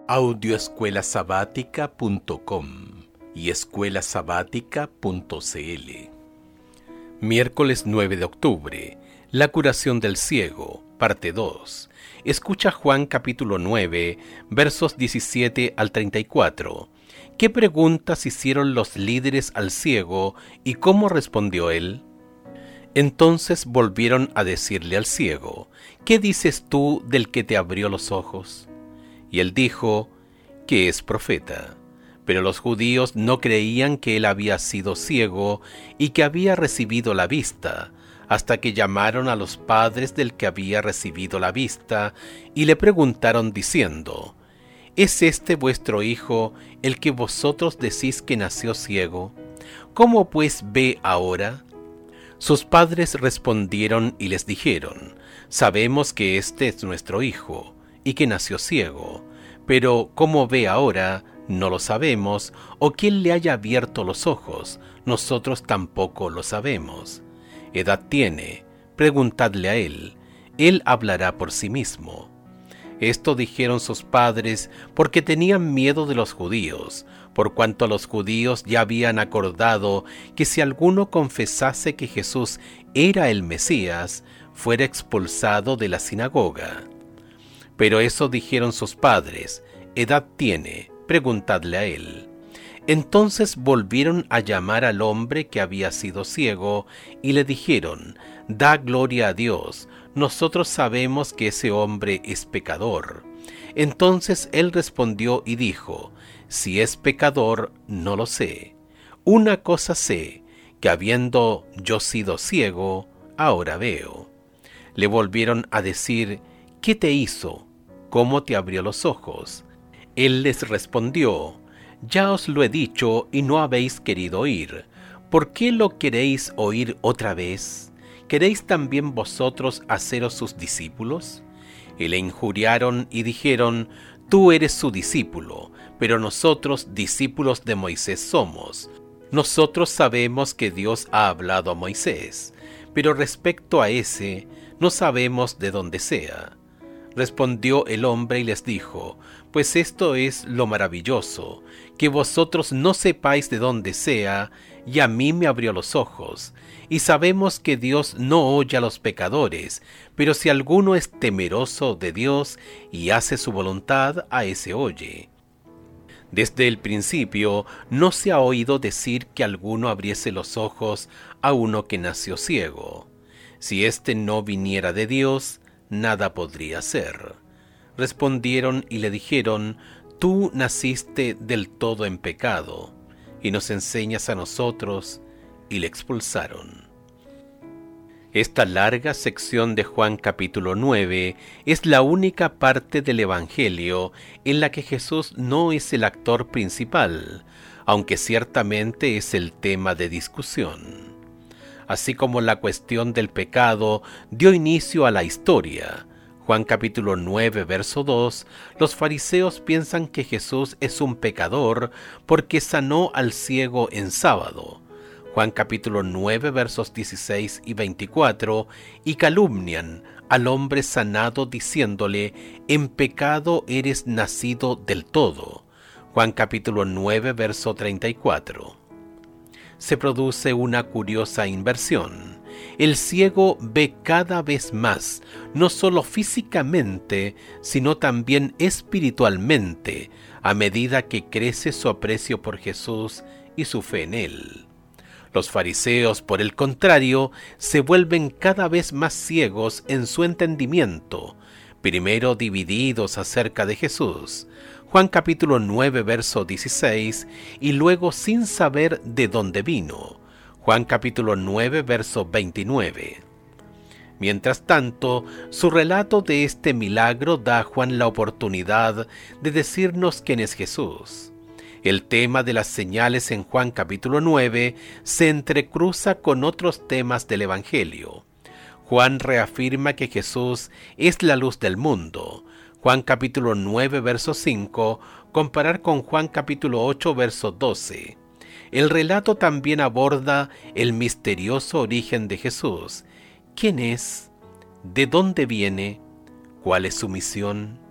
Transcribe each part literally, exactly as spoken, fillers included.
audio escuela sabática punto com y escuela sabática punto c l. Miércoles nueve de octubre, la curación del ciego, parte dos. Escucha Juan capítulo nueve, versos diecisiete al treinta y cuatro. ¿Qué preguntas hicieron los líderes al ciego y cómo respondió él? Entonces volvieron a decirle al ciego: ¿Qué dices tú del que te abrió los ojos? Y él dijo que es profeta. Pero los judíos no creían que él había sido ciego y que había recibido la vista, hasta que llamaron a los padres del que había recibido la vista y le preguntaron diciendo: ¿Es este vuestro hijo el que vosotros decís que nació ciego? ¿Cómo pues ve ahora? Sus padres respondieron y les dijeron: Sabemos que este es nuestro hijo y que nació ciego, pero cómo ve ahora no lo sabemos, o quién le haya abierto los ojos, nosotros tampoco lo sabemos. Edad tiene, preguntadle a él, él hablará por sí mismo. Esto dijeron sus padres porque tenían miedo de los judíos, por cuanto los judíos ya habían acordado que si alguno confesase que Jesús era el Mesías, fuera expulsado de la sinagoga. Pero eso dijeron sus padres: edad tiene, preguntadle a él. Entonces volvieron a llamar al hombre que había sido ciego y le dijeron: da gloria a Dios, nosotros sabemos que ese hombre es pecador. Entonces él respondió y dijo: si es pecador, no lo sé. Una cosa sé, que habiendo yo sido ciego, ahora veo. Le volvieron a decir: ¿qué te hizo? ¿Cómo te abrió los ojos? Él les respondió: ya os lo he dicho y no habéis querido oír. ¿Por qué lo queréis oír otra vez? ¿Queréis también vosotros haceros sus discípulos? Y le injuriaron y dijeron: tú eres su discípulo, pero nosotros discípulos de Moisés somos. Nosotros sabemos que Dios ha hablado a Moisés, pero respecto a ese, no sabemos de dónde sea. Respondió el hombre y les dijo: pues esto es lo maravilloso, que vosotros no sepáis de dónde sea, y a mí me abrió los ojos. Y sabemos que Dios no oye a los pecadores, pero si alguno es temeroso de Dios y hace su voluntad, a ese oye. Desde el principio no se ha oído decir que alguno abriese los ojos a uno que nació ciego. Si éste no viniera de Dios, nada podría ser. Respondieron y le dijeron: tú naciste del todo en pecado, y nos enseñas a nosotros, y le expulsaron. Esta larga sección de Juan capítulo nueve es la única parte del Evangelio en la que Jesús no es el actor principal, aunque ciertamente es el tema de discusión. Así como la cuestión del pecado dio inicio a la historia, Juan capítulo nueve, verso dos, los fariseos piensan que Jesús es un pecador porque sanó al ciego en sábado. Juan capítulo nueve, versos dieciséis y veinticuatro, y calumnian al hombre sanado diciéndole: en pecado eres nacido del todo. Juan capítulo nueve, verso treinta y cuatro. Se produce una curiosa inversión. El ciego ve cada vez más, no solo físicamente, sino también espiritualmente, a medida que crece su aprecio por Jesús y su fe en él. Los fariseos, por el contrario, se vuelven cada vez más ciegos en su entendimiento, primero divididos acerca de Jesús, Juan capítulo nueve, verso dieciséis, y luego sin saber de dónde vino, Juan capítulo nueve, verso veintinueve. Mientras tanto, su relato de este milagro da a Juan la oportunidad de decirnos quién es Jesús. El tema de las señales en Juan capítulo nueve se entrecruza con otros temas del Evangelio. Juan reafirma que Jesús es la luz del mundo. Juan capítulo nueve, verso cinco, comparar con Juan capítulo ocho, verso doce. El relato también aborda el misterioso origen de Jesús. ¿Quién es? ¿De dónde viene? ¿Cuál es su misión?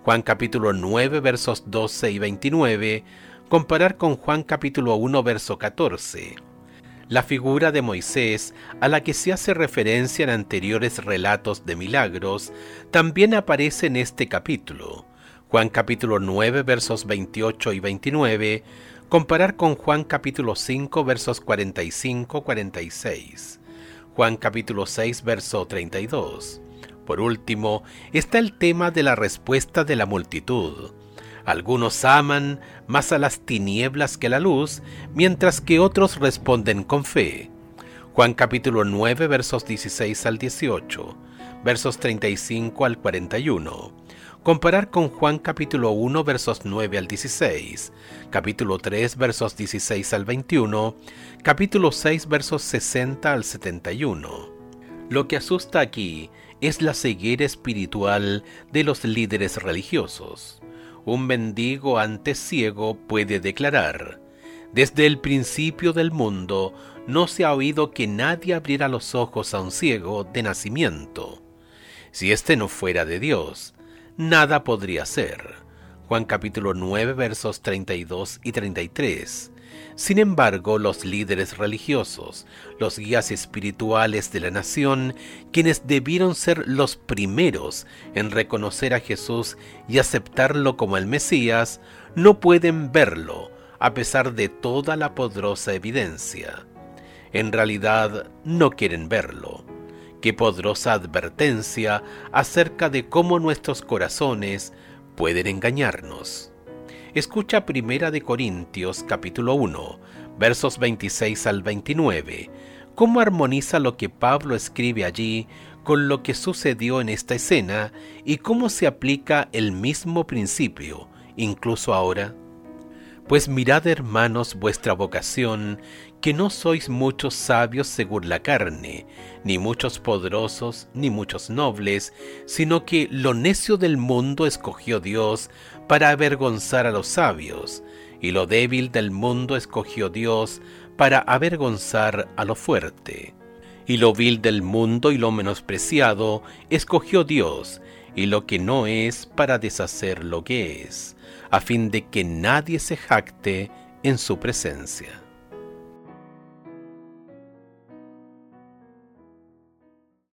Juan capítulo nueve versos doce y veintinueve, comparar con Juan capítulo uno verso catorce. La figura de Moisés, a la que se hace referencia en anteriores relatos de milagros, también aparece en este capítulo. Juan capítulo nueve versos veintiocho y veintinueve, comparar con Juan capítulo cinco versos cuarenta y cinco a cuarenta y seis. Juan capítulo seis verso treinta y dos. Por último, está el tema de la respuesta de la multitud. Algunos aman más a las tinieblas que a la luz, mientras que otros responden con fe. Juan capítulo nueve versos dieciséis al dieciocho, versos treinta y cinco al cuarenta y uno. Comparar con Juan capítulo uno versos nueve al dieciséis, capítulo tres versos dieciséis al veintiuno, capítulo seis versos sesenta al setenta y uno. Lo que asusta aquí es la ceguera espiritual de los líderes religiosos. Un mendigo antes ciego puede declarar: desde el principio del mundo no se ha oído que nadie abriera los ojos a un ciego de nacimiento. Si éste no fuera de Dios, nada podría ser. Juan capítulo nueve versos treinta y dos y treinta y tres. Sin embargo, los líderes religiosos, los guías espirituales de la nación, quienes debieron ser los primeros en reconocer a Jesús y aceptarlo como el Mesías, no pueden verlo, a pesar de toda la poderosa evidencia. En realidad, no quieren verlo. Qué poderosa advertencia acerca de cómo nuestros corazones pueden engañarnos. Escucha Primera de Corintios capítulo uno, versos veintiséis al veintinueve, cómo armoniza lo que Pablo escribe allí con lo que sucedió en esta escena y cómo se aplica el mismo principio, incluso ahora. Pues mirad, hermanos, vuestra vocación, que no sois muchos sabios según la carne, ni muchos poderosos, ni muchos nobles, sino que lo necio del mundo escogió Dios para avergonzar a los sabios, y lo débil del mundo escogió Dios para avergonzar a lo fuerte. Y lo vil del mundo y lo menospreciado escogió Dios, y lo que no es para deshacer lo que es, a fin de que nadie se jacte en su presencia.